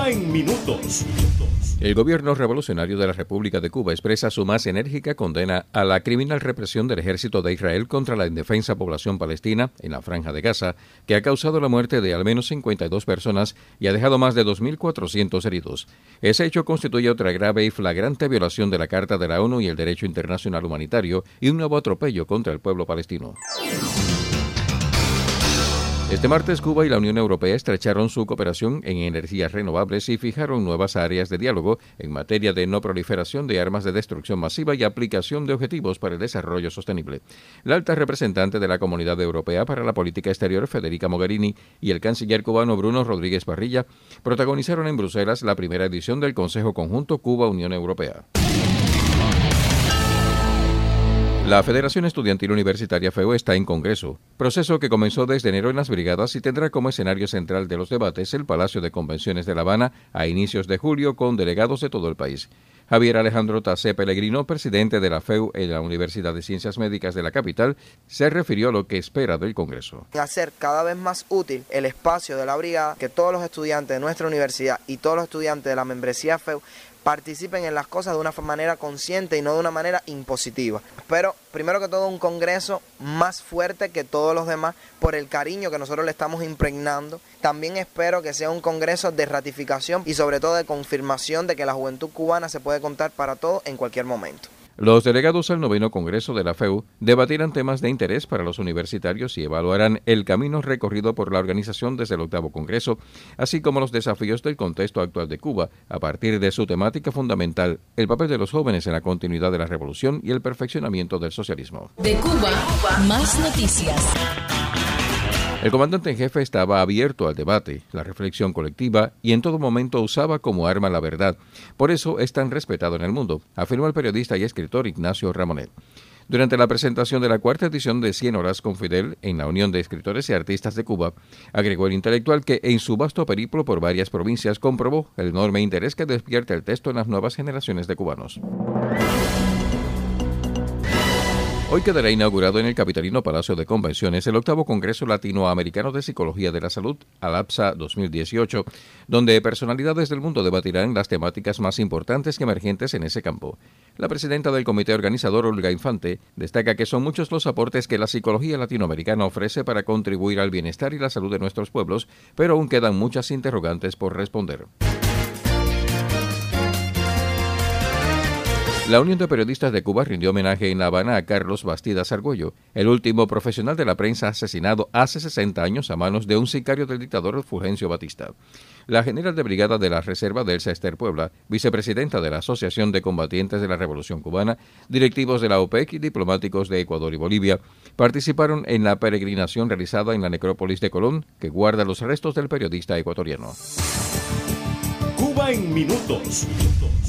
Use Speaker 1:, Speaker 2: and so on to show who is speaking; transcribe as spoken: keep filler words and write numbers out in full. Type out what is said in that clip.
Speaker 1: Cuba en minutos.
Speaker 2: El gobierno revolucionario de la República de Cuba expresa su más enérgica condena a la criminal represión del ejército de Israel contra la indefensa población palestina en la Franja de Gaza, que ha causado la muerte de al menos cincuenta y dos personas y ha dejado más de dos mil cuatrocientos heridos. Ese hecho constituye otra grave y flagrante violación de la Carta de la ONU y el derecho internacional humanitario y un nuevo atropello contra el pueblo palestino. Este martes, Cuba y la Unión Europea estrecharon su cooperación en energías renovables y fijaron nuevas áreas de diálogo en materia de no proliferación de armas de destrucción masiva y aplicación de objetivos para el desarrollo sostenible. La alta representante de la Comunidad Europea para la Política Exterior, Federica Mogherini, y el canciller cubano Bruno Rodríguez Parrilla protagonizaron en Bruselas la primera edición del Consejo Conjunto Cuba-Unión Europea. La Federación Estudiantil Universitaria F E U está en Congreso, proceso que comenzó desde enero en las brigadas y tendrá como escenario central de los debates el Palacio de Convenciones de La Habana a inicios de julio con delegados de todo el país. Javier Alejandro Tacé Pellegrino, presidente de la F E U en la Universidad de Ciencias Médicas de la capital, se refirió a lo que espera del Congreso.
Speaker 3: Hacer cada vez más útil el espacio de la brigada, que todos los estudiantes de nuestra universidad y todos los estudiantes de la membresía F E U participen en las cosas de una manera consciente y no de una manera impositiva. Pero primero que todo un congreso más fuerte que todos los demás por el cariño que nosotros le estamos impregnando. También espero que sea un congreso de ratificación y sobre todo de confirmación de que la juventud cubana se puede contar para todo en cualquier momento.
Speaker 2: Los delegados al noveno Congreso de la F E U debatirán temas de interés para los universitarios y evaluarán el camino recorrido por la organización desde el octavo Congreso, así como los desafíos del contexto actual de Cuba, a partir de su temática fundamental, el papel de los jóvenes en la continuidad de la revolución y el perfeccionamiento del socialismo.
Speaker 4: De Cuba, más noticias.
Speaker 2: El comandante en jefe estaba abierto al debate, la reflexión colectiva y en todo momento usaba como arma la verdad. Por eso es tan respetado en el mundo, afirmó el periodista y escritor Ignacio Ramonet. Durante la presentación de la cuarta edición de cien horas con Fidel en la Unión de Escritores y Artistas de Cuba, agregó el intelectual que en su vasto periplo por varias provincias comprobó el enorme interés que despierta el texto en las nuevas generaciones de cubanos. Hoy quedará inaugurado en el capitalino Palacio de Convenciones el octavo Congreso Latinoamericano de Psicología de la Salud, ALAPSA dos mil dieciocho, donde personalidades del mundo debatirán las temáticas más importantes y emergentes en ese campo. La presidenta del comité organizador, Olga Infante, destaca que son muchos los aportes que la psicología latinoamericana ofrece para contribuir al bienestar y la salud de nuestros pueblos, pero aún quedan muchas interrogantes por responder. La Unión de Periodistas de Cuba rindió homenaje en La Habana a Carlos Bastidas Argüello, el último profesional de la prensa asesinado hace sesenta años a manos de un sicario del dictador Fulgencio Batista. La general de brigada de la Reserva Delsa Ester Puebla, vicepresidenta de la Asociación de Combatientes de la Revolución Cubana, directivos de la OPEC y diplomáticos de Ecuador y Bolivia, participaron en la peregrinación realizada en la necrópolis de Colón, que guarda los restos del periodista ecuatoriano.
Speaker 1: Cuba en minutos.